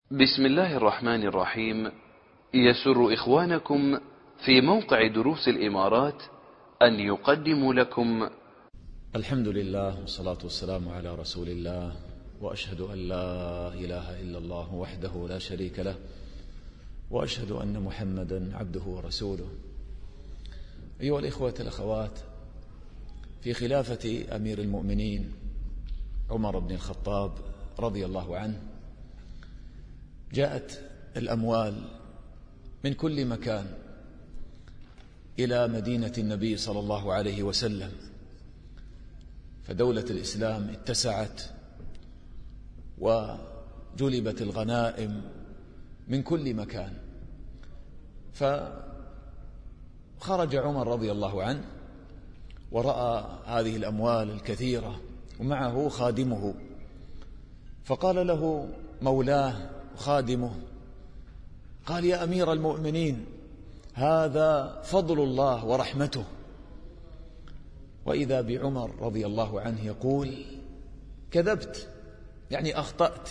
بسم الله الرحمن الرحيم. يسر إخوانكم في موقع دروس الإمارات أن يقدموا لكم الحمد لله والصلاة والسلام على رسول الله، وأشهد أن لا إله إلا الله وحده لا شريك له، وأشهد أن محمدا عبده ورسوله. أيها الإخوة الأخوات، في خلافة أمير المؤمنين عمر بن الخطاب رضي الله عنه جاءت الأموال من كل مكان إلى مدينة النبي صلى الله عليه وسلم، فدولة الإسلام اتسعت وجلبت الغنائم من كل مكان. فخرج عمر رضي الله عنه ورأى هذه الأموال الكثيرة ومعه خادمه، فقال له مولاه خادمه، قال: يا أمير المؤمنين، هذا فضل الله ورحمته. وإذا بعمر رضي الله عنه يقول: كذبت، يعني أخطأت.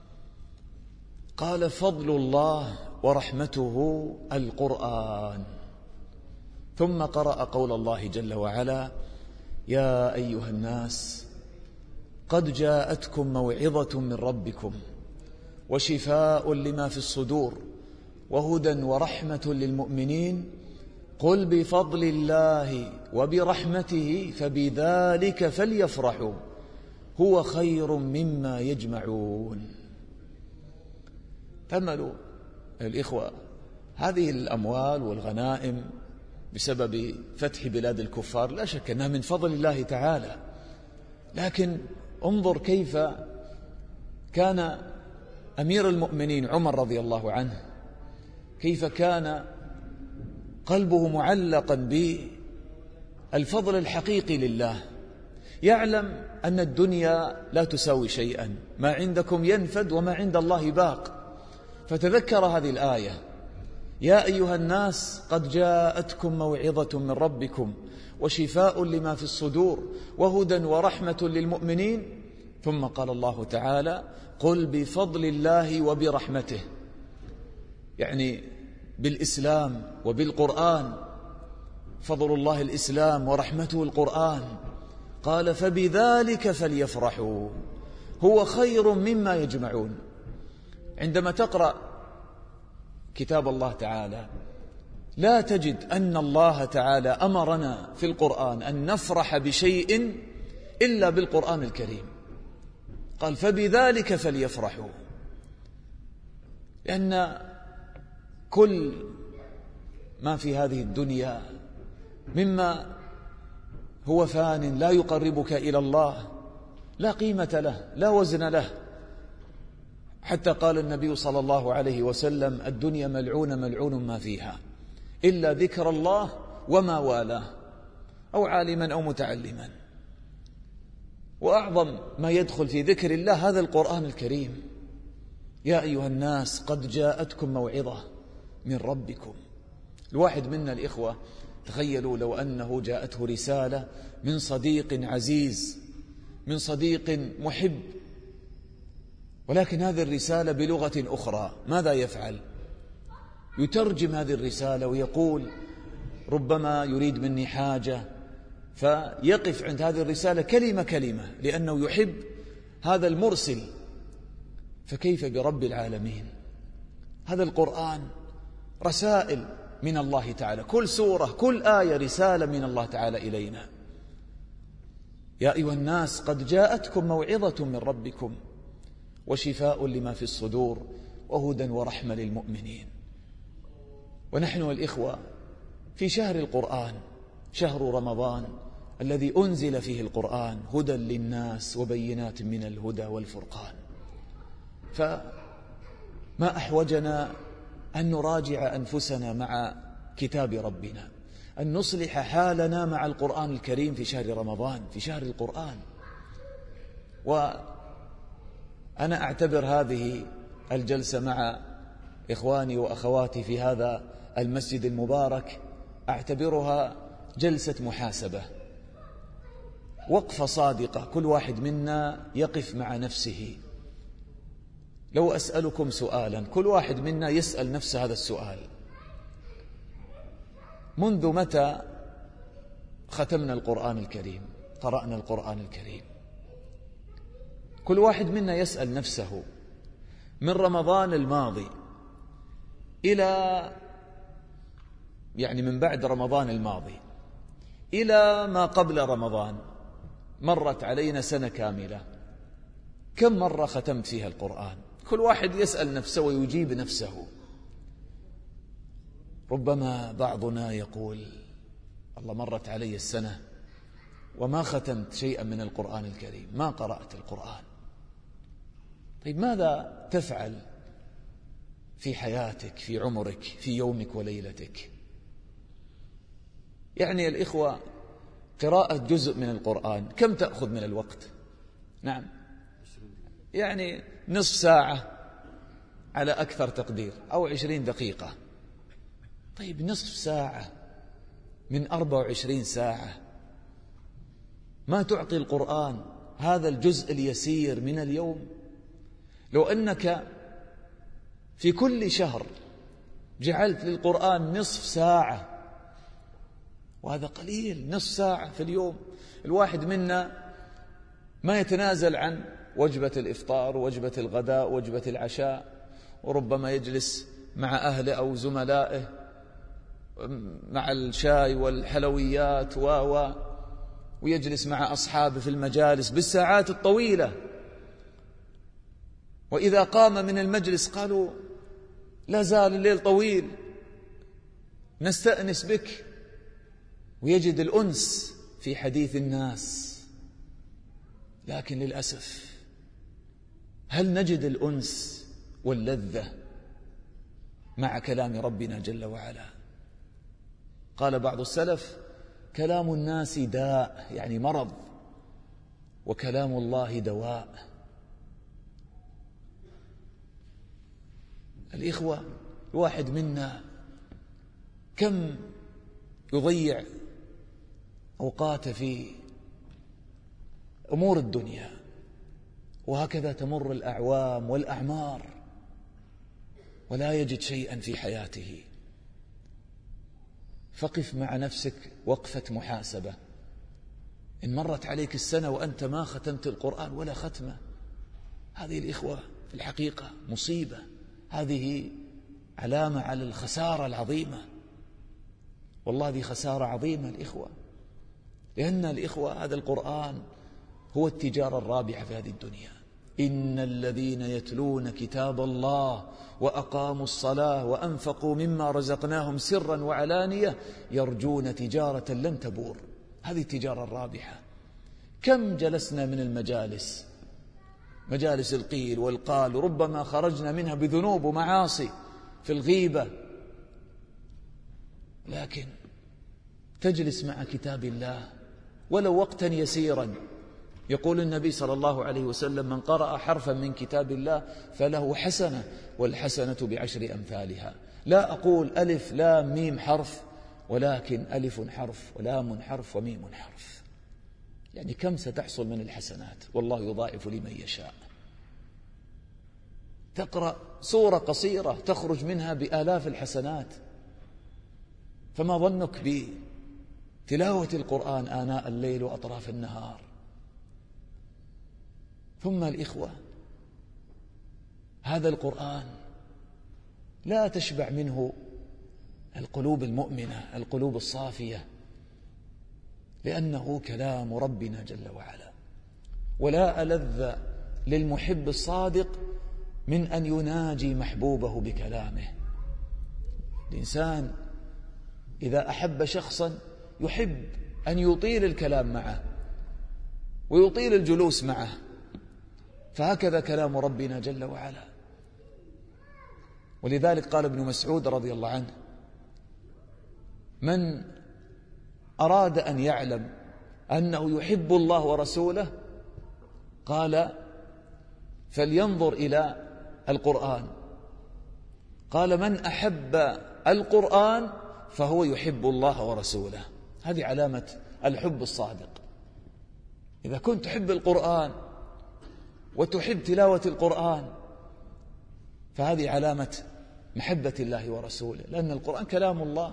قال: فضل الله ورحمته القرآن. ثم قرأ قول الله جل وعلا: يا أيها الناس قد جاءتكم موعظة من ربكم وشفاء لما في الصدور وهدى ورحمة للمؤمنين، قل بفضل الله وبرحمته فبذلك فليفرحوا هو خير مما يجمعون. تأملوا الإخوة، هذه الأموال والغنائم بسبب فتح بلاد الكفار لا شك أنها من فضل الله تعالى، لكن انظر كيف كان أمير المؤمنين عمر رضي الله عنه، كيف كان قلبه معلقا بالفضل الحقيقي لله، يعلم أن الدنيا لا تساوي شيئا، ما عندكم ينفد وما عند الله باق. فتذكر هذه الآية: يا أيها الناس قد جاءتكم موعظة من ربكم وشفاء لما في الصدور وهدى ورحمة للمؤمنين. ثم قال الله تعالى: قل بفضل الله وبرحمته، يعني بالإسلام وبالقرآن. فضل الله الإسلام ورحمته القرآن. قال: فبذلك فليفرحوا هو خير مما يجمعون. عندما تقرأ كتاب الله تعالى لا تجد أن الله تعالى أمرنا في القرآن أن نفرح بشيء إلا بالقرآن الكريم. قال: فبذلك فليفرحوا، لأن كل ما في هذه الدنيا مما هو فان لا يقربك إلى الله لا قيمة له، لا وزن له. حتى قال النبي صلى الله عليه وسلم: الدنيا ملعونة ملعون ما فيها إلا ذكر الله وما والاه، أو عالما أو متعلما. وأعظم ما يدخل في ذكر الله هذا القرآن الكريم. يا أيها الناس قد جاءتكم موعظة من ربكم. الواحد منا الإخوة تخيلوا لو أنه جاءته رسالة من صديق عزيز، من صديق محب، ولكن هذه الرسالة بلغة أخرى، ماذا يفعل؟ يترجم هذه الرسالة ويقول ربما يريد مني حاجة، فيقف عند هذه الرسالة كلمة كلمة لأنه يحب هذا المرسل. فكيف برب العالمين؟ هذا القرآن رسائل من الله تعالى، كل سورة كل آية رسالة من الله تعالى إلينا. يا أيها الناس قد جاءتكم موعظة من ربكم وشفاء لما في الصدور وهدى ورحمة للمؤمنين. ونحن الإخوة في شهر القرآن، شهر رمضان الذي أنزل فيه القرآن هدى للناس وبينات من الهدى والفرقان. فما أحوجنا أن نراجع أنفسنا مع كتاب ربنا، أن نصلح حالنا مع القرآن الكريم في شهر رمضان، في شهر القرآن. وأنا أعتبر هذه الجلسة مع إخواني وأخواتي في هذا المسجد المبارك، أعتبرها جلسة محاسبة، وقفة صادقة، كل واحد منا يقف مع نفسه لو أسألكم سؤالا، كل واحد منا يسأل نفسه هذا السؤال: منذ متى ختمنا القرآن الكريم، قرأنا القرآن الكريم؟ كل واحد منا يسأل نفسه من رمضان الماضي إلى من بعد رمضان الماضي إلى ما قبل رمضان، مرت علينا سنة كاملة، كم مرة ختمت فيها القرآن؟ كل واحد يسأل نفسه ويجيب نفسه. ربما بعضنا يقول: الله مرت علي السنة وما ختمت شيئا من القرآن الكريم، ما قرأت القرآن. طيب ماذا تفعل في حياتك، في عمرك، في يومك وليلتك؟ الإخوة، قراءة جزء من القرآن كم تأخذ من الوقت؟ نعم، نصف ساعة على أكثر تقدير، أو 20 دقيقة. طيب نصف ساعة من 24 ساعة ما تعطي القرآن هذا الجزء اليسير من اليوم؟ لو أنك في كل شهر جعلت للقرآن نصف ساعة، وهذا قليل، نصف ساعة في اليوم. الواحد منا ما يتنازل عن وجبة الإفطار، وجبة الغداء، وجبة العشاء، وربما يجلس مع أهله أو زملائه مع الشاي والحلويات ويجلس مع أصحابه في المجالس بالساعات الطويلة، وإذا قام من المجلس قالوا: لا زال الليل طويل، نستأنس بك، ويجد الأنس في حديث الناس. لكن للأسف، هل نجد الأنس واللذة مع كلام ربنا جل وعلا؟ قال بعض السلف: كلام الناس داء، مرض، وكلام الله دواء. الإخوة، الواحد منا كم يضيع أوقاته في أمور الدنيا، وهكذا تمر الأعوام والأعمار ولا يجد شيئا في حياته. فقف مع نفسك وقفة محاسبة. إن مرت عليك السنة وأنت ما ختمت القرآن ولا ختمة، هذه الإخوة في الحقيقة مصيبة، هذه علامة على الخسارة العظيمة. والله هذه خسارة عظيمة الإخوة، لأن الإخوة هذا القرآن هو التجارة الرابحة في هذه الدنيا. إن الذين يتلون كتاب الله وأقاموا الصلاة وأنفقوا مما رزقناهم سرا وعلانية يرجون تجارة لن تبور. هذه التجارة الرابحة. كم جلسنا من المجالس، مجالس القيل والقال، ربما خرجنا منها بذنوب ومعاصي في الغيبة، لكن تجلس مع كتاب الله ولو وقتا يسيرا. يقول النبي صلى الله عليه وسلم: من قرأ حرفا من كتاب الله فله حسنة، والحسنة بعشر أمثالها. لا أقول ألف لام ميم حرف، ولكن ألف حرف ولام حرف وميم حرف. كم ستحصل من الحسنات؟ والله يضاعف لمن يشاء. تقرأ سورة قصيرة تخرج منها بآلاف الحسنات، فما ظنك بتلاوة القرآن آناء الليل وأطراف النهار؟ ثم الإخوة، هذا القرآن لا تشبع منه القلوب المؤمنة، القلوب الصافية، لأنه كلام ربنا جل وعلا. ولا ألذ للمحب الصادق من أن يناجي محبوبه بكلامه. الإنسان إذا أحب شخصا يحب أن يطيل الكلام معه ويطيل الجلوس معه، فهكذا كلام ربنا جل وعلا. ولذلك قال ابن مسعود رضي الله عنه: من أراد أن يعلم أنه يحب الله ورسوله قال فلينظر إلى القرآن. قال: من أحب القرآن فهو يحب الله ورسوله. هذه علامة الحب الصادق. إذا كنت تحب القرآن وتحب تلاوة القرآن فهذه علامة محبة الله ورسوله، لأن القرآن كلام الله.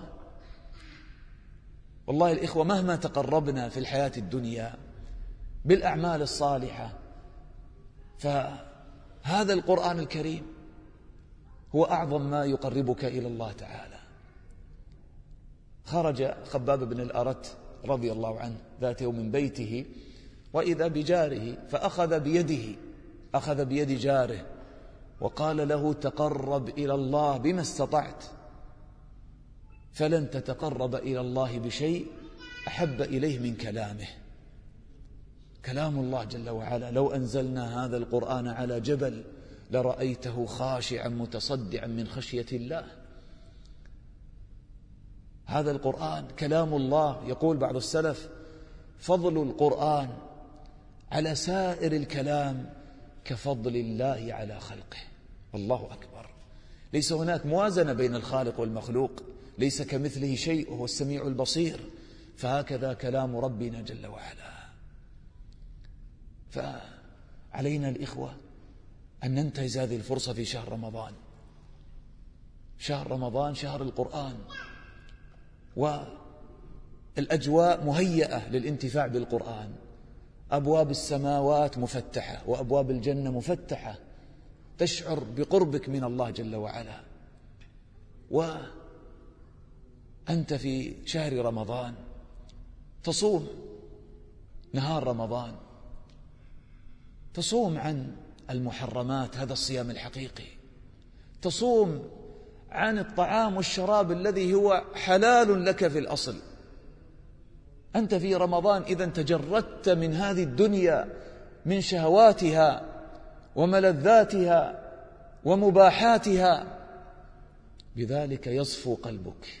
والله الإخوة مهما تقربنا في الحياة الدنيا بالأعمال الصالحة، فهذا القرآن الكريم هو أعظم ما يقربك إلى الله تعالى. خرج خباب بن الأرت رضي الله عنه ذات يوم من بيته وإذا بجاره، فأخذ بيده، أخذ بيد جاره وقال له: تقرب إلى الله بما استطعت، فلن تتقرب إلى الله بشيء أحب إليه من كلامه. كلام الله جل وعلا، لو أنزلنا هذا القرآن على جبل لرأيته خاشعا متصدعا من خشية الله. هذا القرآن كلام الله. يقول بعض السلف: فضل القرآن على سائر الكلام كفضل الله على خلقه. الله أكبر. ليس هناك موازنة بين الخالق والمخلوق، ليس كمثله شيء وهو السميع البصير. فهكذا كلام ربنا جل وعلا. فعلينا الإخوة أن ننتهز هذه الفرصة في شهر رمضان. شهر رمضان شهر القرآن، والأجواء مهيئة للانتفاع بالقرآن. أبواب السماوات مفتحة وأبواب الجنة مفتحة، تشعر بقربك من الله جل وعلا. وأنت في شهر رمضان تصوم نهار رمضان، تصوم عن المحرمات، هذا الصيام الحقيقي. تصوم عن الطعام والشراب الذي هو حلال لك في الأصل. أنت في رمضان إذا تجردت من هذه الدنيا، من شهواتها وملذاتها ومباحاتها، بذلك يصفو قلبك.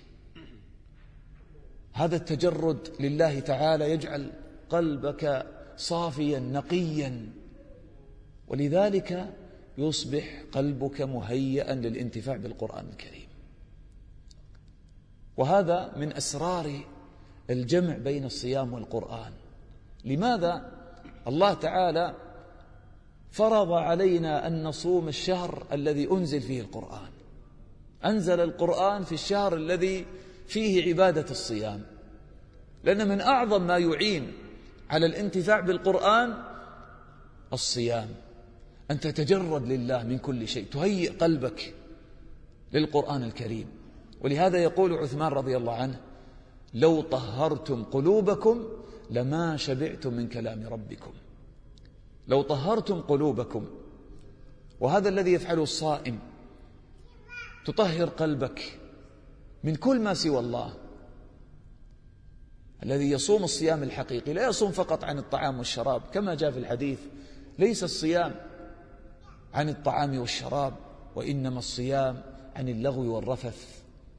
هذا التجرد لله تعالى يجعل قلبك صافيا نقيا، ولذلك يصبح قلبك مهيئا للانتفاع بالقرآن الكريم. وهذا من أسرار الجمع بين الصيام والقرآن. لماذا الله تعالى فرض علينا أن نصوم الشهر الذي أنزل فيه القرآن؟ أنزل القرآن في الشهر الذي فيه عبادة الصيام، لأن من أعظم ما يعين على الانتفاع بالقرآن الصيام، أن تتجرد لله من كل شيء، تهيئ قلبك للقرآن الكريم. ولهذا يقول عثمان رضي الله عنه: لو طهرتم قلوبكم لما شبعتم من كلام ربكم. لو طهرتم قلوبكم، وهذا الذي يفعله الصائم، تطهر قلبك من كل ما سوى الله. الذي يصوم الصيام الحقيقي لا يصوم فقط عن الطعام والشراب، كما جاء في الحديث: ليس الصيام عن الطعام والشراب، وإنما الصيام عن اللغو والرفث.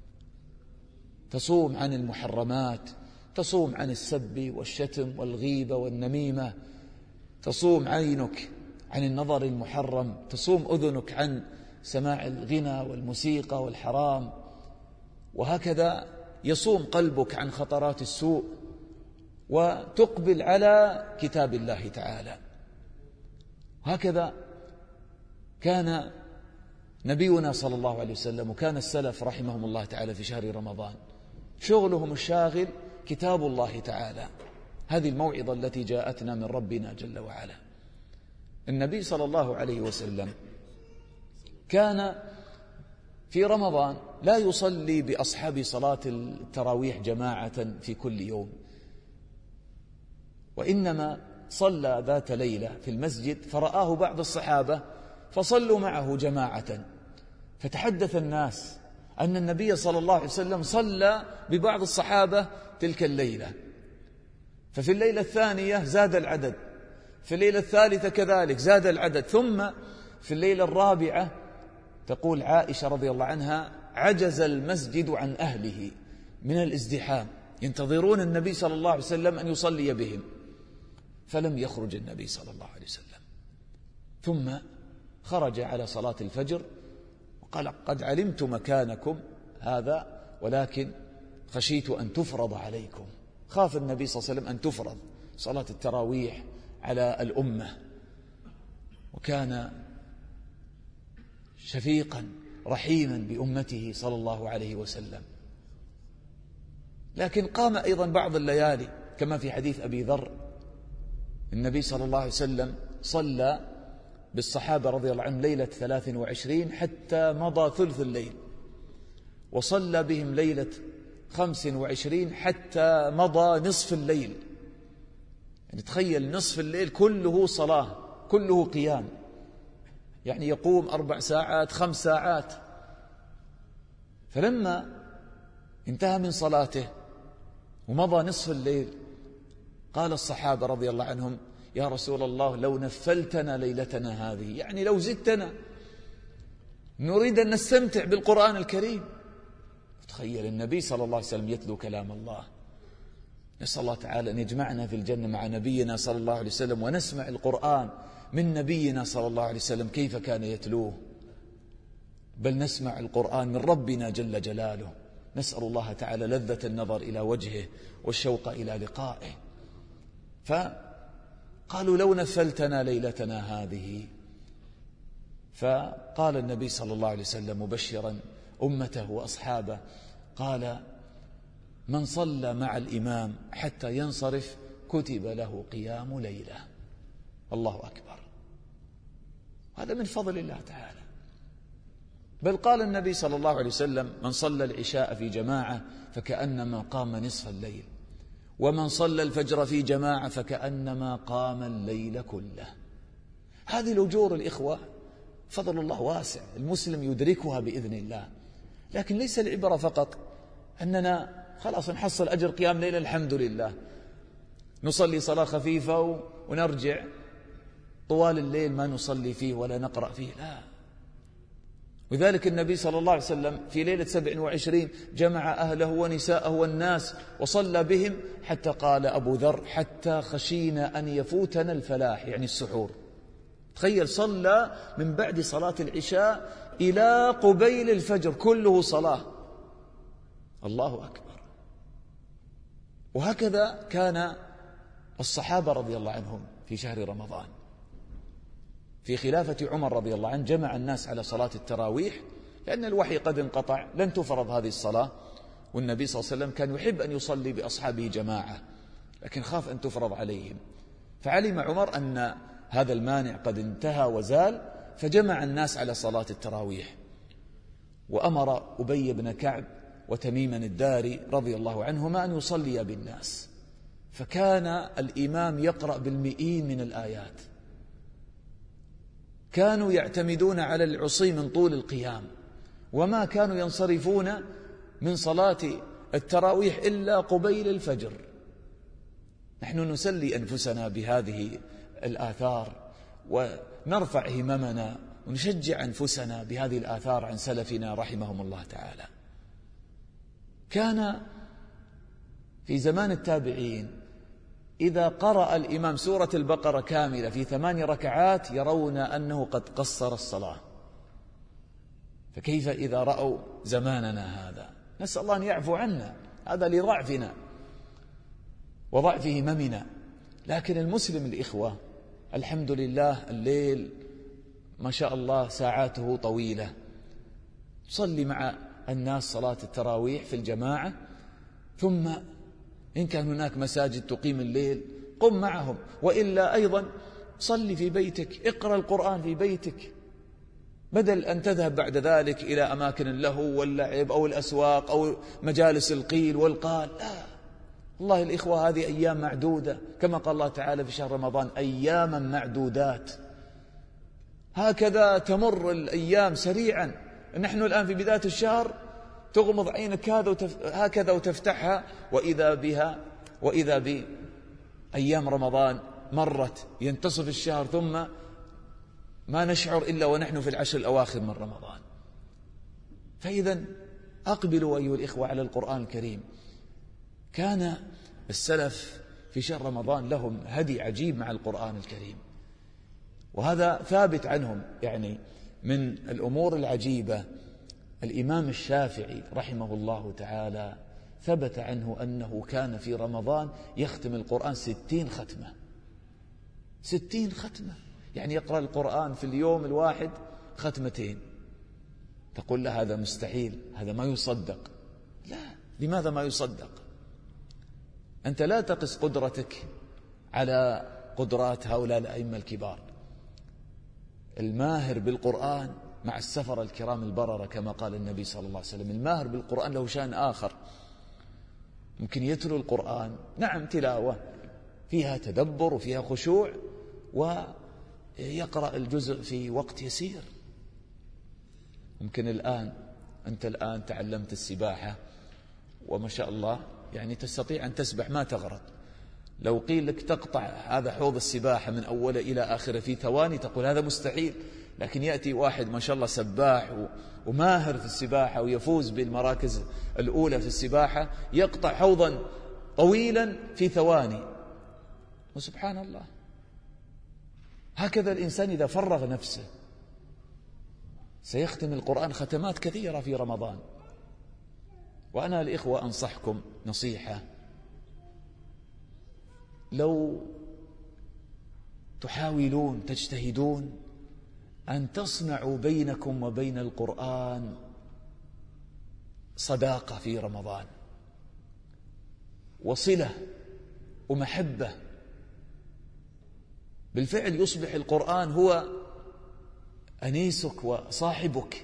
تصوم عن المحرمات، تصوم عن السب والشتم والغيبة والنميمة، تصوم عينك عن النظر المحرم، تصوم أذنك عن سماع الغنى والموسيقى والحرام، وهكذا يصوم قلبك عن خطرات السوء، وتقبل على كتاب الله تعالى. هكذا كان نبينا صلى الله عليه وسلم، وكان السلف رحمهم الله تعالى في شهر رمضان شغلهم الشاغل كتاب الله تعالى. هذه الموعظة التي جاءتنا من ربنا جل وعلا. النبي صلى الله عليه وسلم كان في رمضان لا يصلي بأصحاب صلاة التراويح جماعة في كل يوم، وإنما صلى ذات ليلة في المسجد، فرآه بعض الصحابة فصلوا معه جماعة، فتحدث الناس أن النبي صلى الله عليه وسلم صلى ببعض الصحابة تلك الليلة. ففي الليلة الثانية زاد العدد، في الليلة الثالثة كذلك زاد العدد، ثم في الليلة الرابعة تقول عائشة رضي الله عنها: عجز المسجد عن أهله من الازدحام، ينتظرون النبي صلى الله عليه وسلم أن يصلي بهم، فلم يخرج النبي صلى الله عليه وسلم. ثم خرج على صلاة الفجر وقال: قد علمت مكانكم هذا، ولكن خشيت أن تفرض عليكم. خاف النبي صلى الله عليه وسلم أن تفرض صلاة التراويح على الأمة. وكان شفيقا رحيما بأمته صلى الله عليه وسلم. لكن قام أيضا بعض الليالي كما في حديث أبي ذر، النبي صلى الله عليه وسلم صلى بالصحابة رضي الله عنهم ليلة 23 حتى مضى ثلث الليل، وصلى بهم ليلة 25 حتى مضى نصف الليل. يعني تخيل نصف الليل كله صلاة، كله قيام، يعني يقوم 4 ساعات 5 ساعات. فلما انتهى من صلاته ومضى نصف الليل قال الصحابة رضي الله عنهم: يا رسول الله لو نفلتنا ليلتنا هذه، يعني لو زدتنا، نريد أن نستمتع بالقرآن الكريم. تخيل النبي صلى الله عليه وسلم يتلو كلام الله. نسأل الله تعالى أن يجمعنا في الجنة مع نبينا صلى الله عليه وسلم، ونسمع القرآن من نبينا صلى الله عليه وسلم كيف كان يتلوه، بل نسمع القرآن من ربنا جل جلاله. نسأل الله تعالى لذة النظر إلى وجهه والشوق إلى لقائه. فقالوا: لو نفلتنا ليلتنا هذه. فقال النبي صلى الله عليه وسلم مبشرا أمته وأصحابه، قال: من صلى مع الإمام حتى ينصرف كتب له قيام ليلة. الله أكبر، هذا من فضل الله تعالى. بل قال النبي صلى الله عليه وسلم: من صلى العشاء في جماعة فكأنما قام نصف الليل، ومن صلى الفجر في جماعة فكأنما قام الليل كله. هذه الأجور الإخوة فضل الله واسع، المسلم يدركها بإذن الله. لكن ليس العبرة فقط أننا خلاص نحصل أجر قيام ليلة الحمد لله، نصلي صلاة خفيفة ونرجع طوال الليل ما نصلي فيه ولا نقرأ فيه، لا. وذلك النبي صلى الله عليه وسلم في ليلة 27 جمع أهله ونساءه والناس وصلى بهم، حتى قال أبو ذر: حتى خشينا أن يفوتنا الفلاح، يعني السحور. تخيل، صلى من بعد صلاة العشاء إلى قبيل الفجر كله صلاة. الله أكبر. وهكذا كان الصحابة رضي الله عنهم في شهر رمضان. في خلافة عمر رضي الله عنه جمع الناس على صلاة التراويح، لأن الوحي قد انقطع، لن تفرض هذه الصلاة، والنبي صلى الله عليه وسلم كان يحب أن يصلي بأصحابه جماعة، لكن خاف أن تفرض عليهم. فعلم عمر أن هذا المانع قد انتهى وزال، فجمع الناس على صلاة التراويح، وأمر أبي بن كعب وتميما الداري رضي الله عنهما أن يصلي بالناس. فكان الإمام يقرأ بالمئين من الآيات، كانوا يعتمدون على العصي من طول القيام، وما كانوا ينصرفون من صلاة التراويح إلا قبيل الفجر. نحن نسلي أنفسنا بهذه الآثار ونرفع هممنا ونشجع أنفسنا بهذه الآثار عن سلفنا رحمهم الله تعالى. كان في زمان التابعين إذا قرأ الإمام سورة البقرة كاملة في 8 ركعات يرون أنه قد قصر الصلاة، فكيف إذا رأوا زماننا هذا؟ نسأل الله أن يعفو عنا، هذا لضعفنا وضعف هممنا. لكن المسلم الإخوة الحمد لله الليل ما شاء الله ساعاته طويلة، صلي مع الناس صلاة التراويح في الجماعة، ثم إن كان هناك مساجد تقيم الليل قم معهم، وإلا أيضا صلي في بيتك، اقرأ القرآن في بيتك، بدل أن تذهب بعد ذلك إلى أماكن اللهو واللعب أو الأسواق أو مجالس القيل والقال. لا، والله الإخوة هذه أيام معدودة، كما قال الله تعالى في شهر رمضان: أياما معدودات. هكذا تمر الأيام سريعا. نحن الآن في بداية الشهر تغمض عينك هكذا وتفتحها وإذا بأيام رمضان مرت، ينتصف الشهر ثم ما نشعر إلا ونحن في العشر الأواخر من رمضان. فإذا أقبلوا أيها الإخوة على القرآن الكريم. كان السلف في شهر رمضان لهم هدي عجيب مع القرآن الكريم، وهذا ثابت عنهم. يعني من الأمور العجيبة الإمام الشافعي رحمه الله تعالى ثبت عنه أنه كان في رمضان يختم القرآن 60 ختمة. 60 ختمة، يعني يقرأ القرآن في اليوم الواحد 2 ختمة. تقول له هذا مستحيل، هذا ما يصدق. لا، لماذا ما يصدق؟ أنت لا تقس قدرتك على قدرات هؤلاء الأئمة الكبار. الماهر بالقرآن مع السفر الكرام البررة كما قال النبي صلى الله عليه وسلم. الماهر بالقرآن له شأن آخر، ممكن يتلو القرآن، نعم تلاوة فيها تدبر وفيها خشوع، ويقرأ الجزء في وقت يسير. ممكن أنت الآن تعلمت السباحة وما شاء الله يعني تستطيع أن تسبح ما تغرق. لو قيل لك تقطع هذا حوض السباحة من أوله إلى آخره في ثواني تقول هذا مستحيل. لكن يأتي واحد ما شاء الله سباح وماهر في السباحة ويفوز بالمراكز الأولى في السباحة، يقطع حوضا طويلا في ثواني، وسبحان الله. هكذا الإنسان إذا فرغ نفسه سيختم القرآن ختمات كثيرة في رمضان. وأنا الإخوة أنصحكم نصيحة، لو تحاولون تجتهدون أن تصنعوا بينكم وبين القرآن صداقة في رمضان، وصلة ومحبة، بالفعل يصبح القرآن هو أنيسك وصاحبك.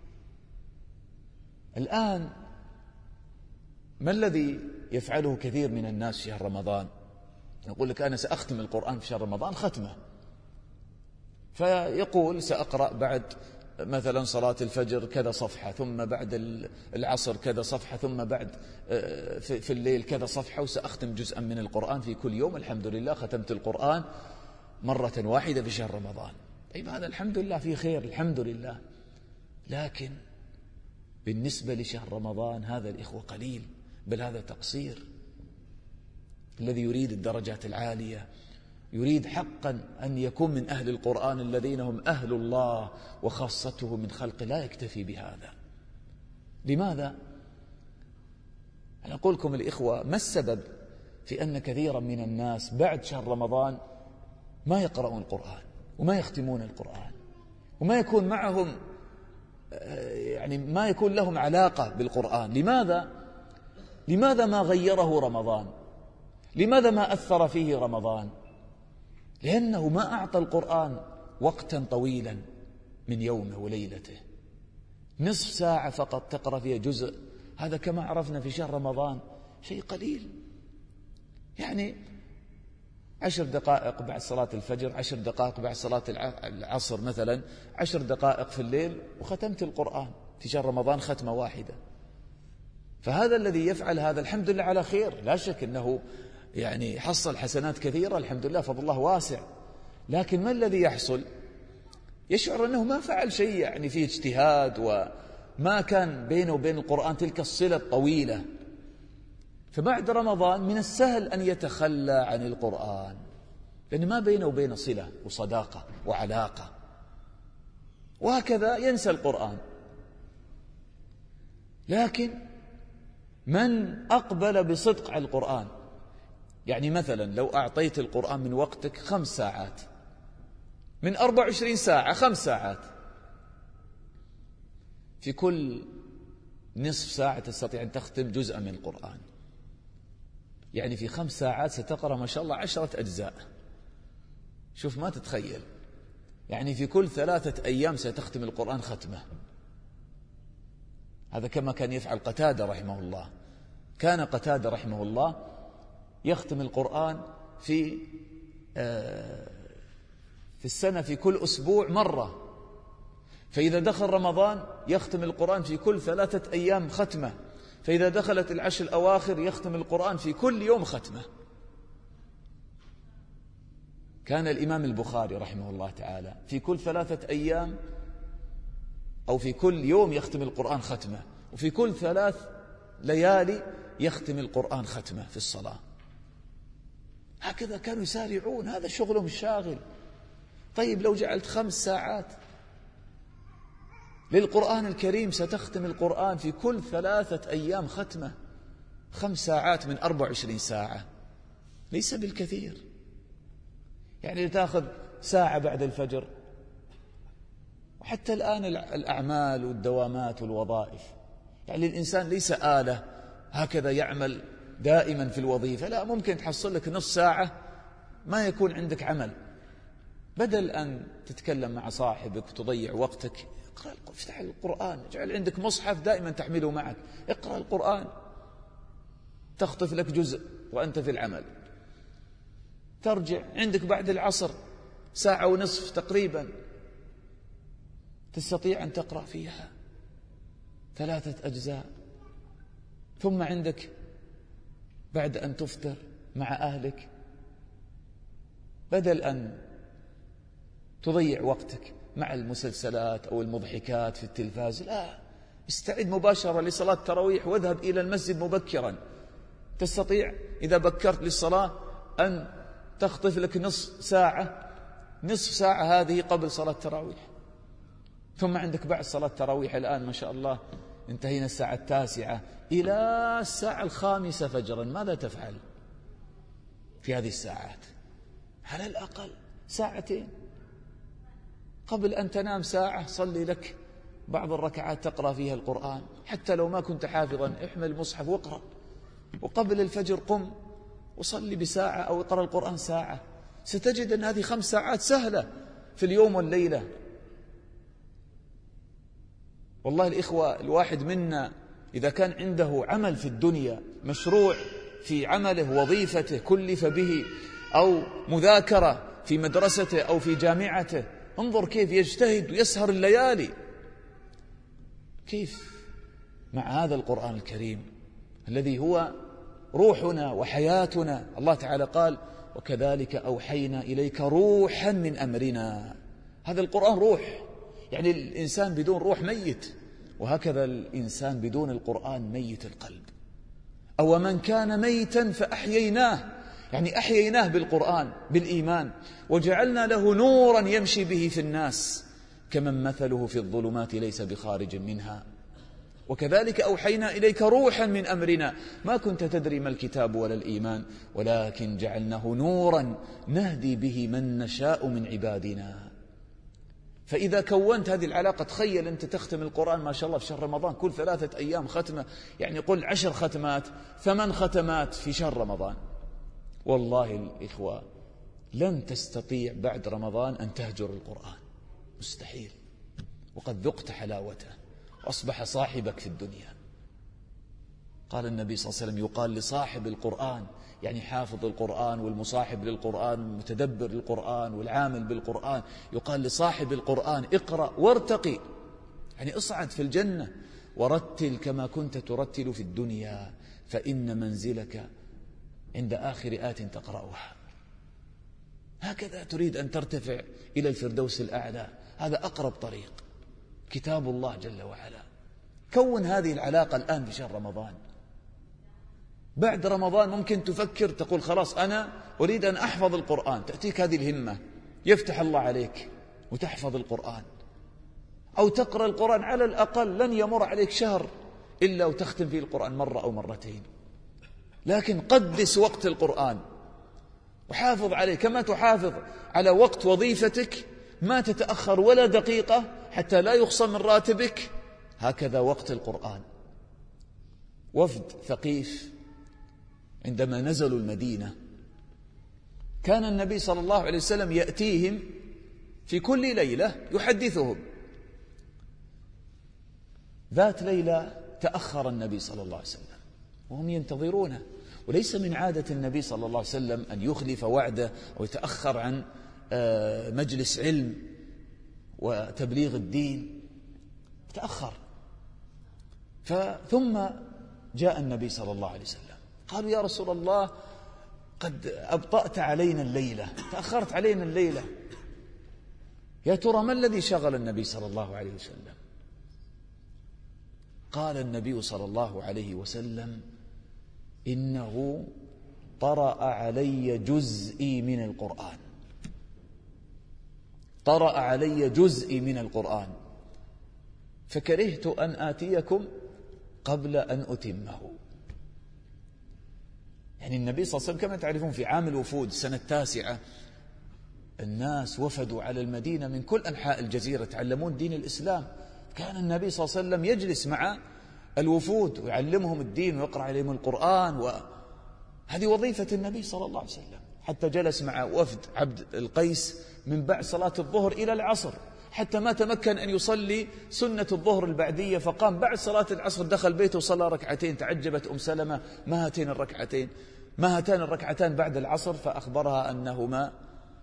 الآن ما الذي يفعله كثير من الناس في شهر رمضان؟ يقول لك أنا سأختم القرآن في شهر رمضان ختمة، فيقول سأقرأ بعد مثلا صلاة الفجر كذا صفحة، ثم بعد العصر كذا صفحة، ثم بعد في الليل كذا صفحة، وسأختم جزءا من القرآن في كل يوم. الحمد لله ختمت القرآن مرة واحدة في شهر رمضان. طيب هذا الحمد لله فيه خير، الحمد لله. لكن بالنسبة لشهر رمضان هذا الإخوة قليل، بل هذا تقصير. الذي يريد الدرجات العالية، يريد حقا أن يكون من أهل القرآن الذين هم أهل الله وخاصته من خلقه، لا يكتفي بهذا. لماذا؟ أنا أقول لكم الإخوة، ما السبب في أن كثيرا من الناس بعد شهر رمضان ما يقرؤون القرآن وما يختمون القرآن وما يكون معهم يعني ما يكون لهم علاقة بالقرآن؟ لماذا ما غيره رمضان؟ لماذا ما أثر فيه رمضان؟ لأنه ما أعطى القرآن وقتا طويلا من يومه وليلته. نصف ساعة فقط تقرأ فيها جزء، هذا كما عرفنا في شهر رمضان شيء قليل. يعني 10 دقائق بعد صلاة الفجر، 10 دقائق بعد صلاة العصر مثلا، 10 دقائق في الليل، وختمت القرآن في شهر رمضان ختمة واحدة. فهذا الذي يفعل هذا الحمد لله على خير، لا شك أنه يعني حصل حسنات كثيرة، الحمد لله، فضل الله واسع. لكن ما الذي يحصل؟ يشعر أنه ما فعل شيء يعني فيه اجتهاد، وما كان بينه وبين القرآن تلك الصلة الطويلة. فبعد رمضان من السهل أن يتخلى عن القرآن، لأن ما بينه وبين صلة وصداقة وعلاقة، وهكذا ينسى القرآن. لكن من أقبل بصدق على القرآن، يعني مثلا لو أعطيت القرآن من وقتك 5 ساعات، من 24 ساعة 5 ساعات، في كل نصف ساعة تستطيع أن تختم جزءا من القرآن. يعني في 5 ساعات ستقرأ ما شاء الله 10 أجزاء. شوف ما تتخيل، يعني في كل 3 أيام ستختم القرآن ختمة. هذا كما كان يفعل قتادة رحمه الله. كان قتادة رحمه الله يختم القرآن في السنة في كل أسبوع مرة، فإذا دخل رمضان يختم القرآن في كل 3 أيام ختمة، فإذا دخلت العشر الأواخر يختم القرآن في كل يوم ختمة. كان الإمام البخاري رحمه الله تعالى في كل 3 أيام أو في كل يوم يختم القرآن ختمة، وفي كل 3 ليالي يختم القرآن ختمة في الصلاة. هكذا كانوا يسارعون، هذا شغلهم الشاغل. طيب لو جعلت 5 ساعات للقرآن الكريم، ستختم القرآن في كل 3 أيام ختمة، 5 ساعات من 24 ساعة، ليس بالكثير. يعني تأخذ ساعة بعد الفجر وحتى الآن الأعمال والدوامات والوظائف، يعني الإنسان ليس آلة هكذا يعمل دائما في الوظيفة، لا، ممكن تحصل لك نص ساعة ما يكون عندك عمل، بدل أن تتكلم مع صاحبك وتضيع وقتك افتح القرآن، اجعل عندك مصحف دائما تحمله معك، اقرأ القرآن، تخطف لك جزء وأنت في العمل، ترجع عندك بعد العصر ساعة ونصف تقريبا تستطيع أن تقرأ فيها 3 أجزاء، ثم عندك بعد أن تفطر مع أهلك، بدل أن تضيع وقتك مع المسلسلات أو المضحكات في التلفاز، لا، استعد مباشرة لصلاة التراويح واذهب إلى المسجد مبكرا. تستطيع إذا بكرت للصلاة أن تخطف لك نصف ساعة هذه قبل صلاة التراويح، ثم عندك بعد صلاة التراويح الآن ما شاء الله انتهينا الساعة 9 إلى الساعة 5 فجرا، ماذا تفعل في هذه الساعات؟ على الأقل 2 ساعة قبل أن تنام، ساعة صلي لك بعض الركعات تقرأ فيها القرآن، حتى لو ما كنت حافظا احمل المصحف واقرأ، وقبل الفجر قم وصلي بساعة أو اقرأ القرآن ساعة، ستجد أن هذه 5 ساعات سهلة في اليوم والليلة. والله الإخوة، الواحد منا إذا كان عنده عمل في الدنيا، مشروع في عمله، وظيفته كلف به، أو مذاكرة في مدرسته أو في جامعته، انظر كيف يجتهد ويسهر الليالي، كيف مع هذا القرآن الكريم الذي هو روحنا وحياتنا. الله تعالى قال: وكذلك أوحينا إليك روحا من أمرنا. هذا القرآن روح، يعني الإنسان بدون روح ميت، وهكذا الإنسان بدون القرآن ميت القلب. أو من كان ميتا فأحييناه، يعني أحييناه بالقرآن بالإيمان، وجعلنا له نورا يمشي به في الناس كمن مثله في الظلمات ليس بخارج منها. وكذلك أوحينا إليك روحا من أمرنا ما كنت تدري ما الكتاب ولا الإيمان ولكن جعلناه نورا نهدي به من نشاء من عبادنا. فإذا كونت هذه العلاقة، تخيل أنت تختم القرآن ما شاء الله في شهر رمضان كل 3 أيام ختمة، يعني قل 10 ختمات 8 ختمات في شهر رمضان. والله الإخوة لن تستطيع بعد رمضان أن تهجر القرآن، مستحيل، وقد ذقت حلاوته وأصبح صاحبك في الدنيا. قال النبي صلى الله عليه وسلم: يقال لصاحب القرآن، يعني حافظ القرآن والمصاحب للقرآن والمتدبر للقرآن والعامل بالقرآن، يقال لصاحب القرآن: اقرأ وارتقي، يعني اصعد في الجنة، ورتل كما كنت ترتل في الدنيا، فإن منزلك عند آخر آية تقرأها. هكذا تريد أن ترتفع إلى الفردوس الأعلى، هذا أقرب طريق، كتاب الله جل وعلا. كون هذه العلاقة الآن في شهر رمضان. بعد رمضان ممكن تفكر تقول: خلاص أنا أريد أن أحفظ القرآن، تأتيك هذه الهمة، يفتح الله عليك وتحفظ القرآن، أو تقرأ القرآن، على الأقل لن يمر عليك شهر إلا وتختم فيه القرآن مرة أو مرتين. لكن قدس وقت القرآن وحافظ عليه كما تحافظ على وقت وظيفتك، ما تتأخر ولا دقيقة حتى لا يخصم من راتبك، هكذا وقت القرآن. وفد ثقيف عندما نزلوا المدينة كان النبي صلى الله عليه وسلم يأتيهم في كل ليلة يحدثهم. ذات ليلة تأخر النبي صلى الله عليه وسلم وهم ينتظرونه، وليس من عادة النبي صلى الله عليه وسلم أن يخلف وعده ويتأخر عن مجلس علم وتبليغ الدين، تأخر. ثم جاء النبي صلى الله عليه وسلم، قالوا: يا رسول الله، قد أبطأت علينا الليلة، تأخرت علينا الليلة، يا ترى ما الذي شغل النبي صلى الله عليه وسلم؟ قال النبي صلى الله عليه وسلم: إنه طرأ علي جزءي من القرآن، طرأ علي جزءي من القرآن، فكرهت أن آتيكم قبل أن أتمه. يعني النبي صلى الله عليه وسلم كما تعرفون في عام الوفود سنة 9 الناس وفدوا على المدينة من كل أنحاء الجزيرة يتعلمون دين الإسلام. كان النبي صلى الله عليه وسلم يجلس مع الوفود ويعلمهم الدين ويقرأ عليهم القرآن، وهذه وظيفة النبي صلى الله عليه وسلم. حتى جلس مع وفد عبد القيس من بعد صلاة الظهر إلى العصر، حتى ما تمكن أن يصلي سنة الظهر البعدية، فقام بعد صلاة العصر دخل بيته وصلى ركعتين. تعجبت أم سلمة، ما هاتان الركعتان بعد العصر؟ فأخبرها أنهما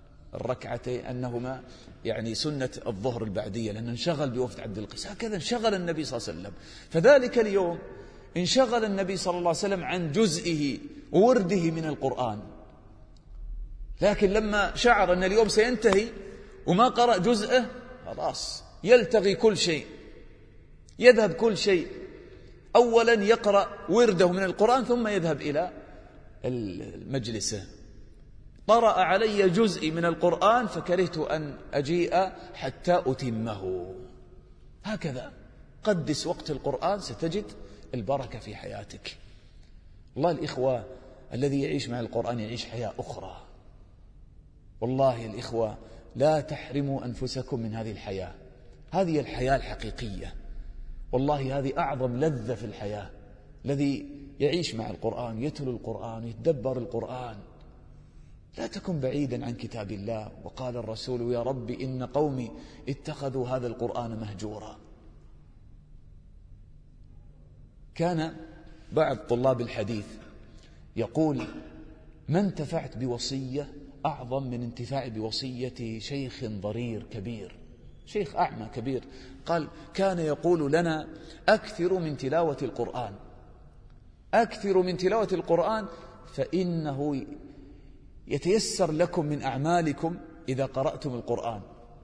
يعني سنة الظهر البعدية، لأنه انشغل بوفد عبد القيس. هكذا انشغل النبي صلى الله عليه وسلم. فذلك اليوم انشغل النبي صلى الله عليه وسلم عن جزئه وورده من القرآن، لكن لما شعر أن اليوم سينتهي وما قرأ جزءه، خلاص يلتغي كل شيء، يذهب كل شيء. أولا يقرأ ورده من القرآن ثم يذهب إلى المجلس. قرأ علي جزء من القرآن فكرهت أن أجيء حتى أتمه. هكذا قدس وقت القرآن ستجد البركة في حياتك. والله الإخوة، الذي يعيش مع القرآن يعيش حياة أخرى. والله الإخوة، لا تحرموا أنفسكم من هذه الحياة. هذه الحياة الحقيقية، والله هذه أعظم لذة في الحياة. الذي يعيش مع القرآن، يتلو القرآن، يتدبر القرآن. لا تكن بعيدا عن كتاب الله. وقال الرسول: يا رب إن قومي اتخذوا هذا القرآن مهجورا. كان بعض طلاب الحديث يقول: ما انتفعت بوصية أعظم من انتفاعي بوصية شيخ ضرير كبير، شيخ أعمى كبير. قال: كان يقول لنا: أكثروا من تلاوة القرآن، أكثروا من تلاوة القرآن، فإنه يتيسر لكم من أعمالكم إذا قرأتم القرآن.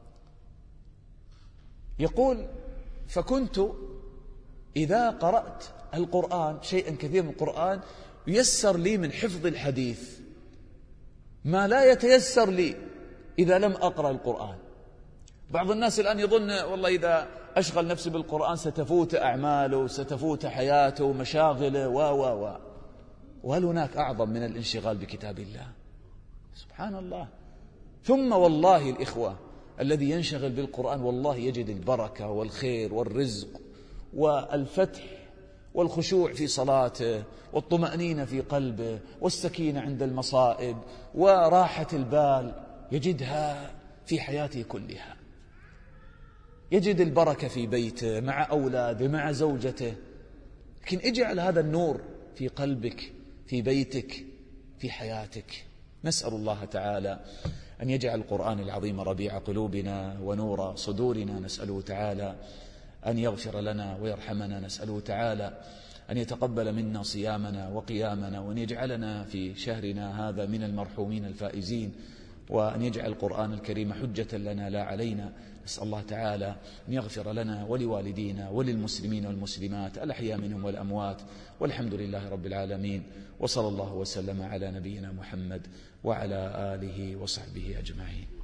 يقول: فكنت إذا قرأت القرآن شيئا كثير من القرآن ييسر لي من حفظ الحديث ما لا يتيسر لي إذا لم أقرأ القرآن. بعض الناس الآن يظن والله إذا أشغل نفسي بالقرآن ستفوت أعماله، ستفوت حياته، مشاغله وهل هناك أعظم من الانشغال بكتاب الله؟ سبحان الله. ثم والله الإخوة، الذي ينشغل بالقرآن والله يجد البركة والخير والرزق والفتح والخشوع في صلاته والطمأنينة في قلبه والسكينة عند المصائب وراحة البال، يجدها في حياته كلها. يجد البركة في بيته مع أولاده مع زوجته. لكن اجعل هذا النور في قلبك، في بيتك، في حياتك. نسأل الله تعالى أن يجعل القرآن العظيم ربيع قلوبنا ونور صدورنا. نسأله تعالى أن يغفر لنا ويرحمنا. نسأله تعالى أن يتقبل منا صيامنا وقيامنا، وأن يجعلنا في شهرنا هذا من المرحومين الفائزين، وأن يجعل القرآن الكريم حجة لنا لا علينا. نسأل الله تعالى أن يغفر لنا ولوالدينا وللمسلمين والمسلمات الأحياء منهم والأموات، والحمد لله رب العالمين، وصلى الله وسلم على نبينا محمد وعلى آله وصحبه أجمعين.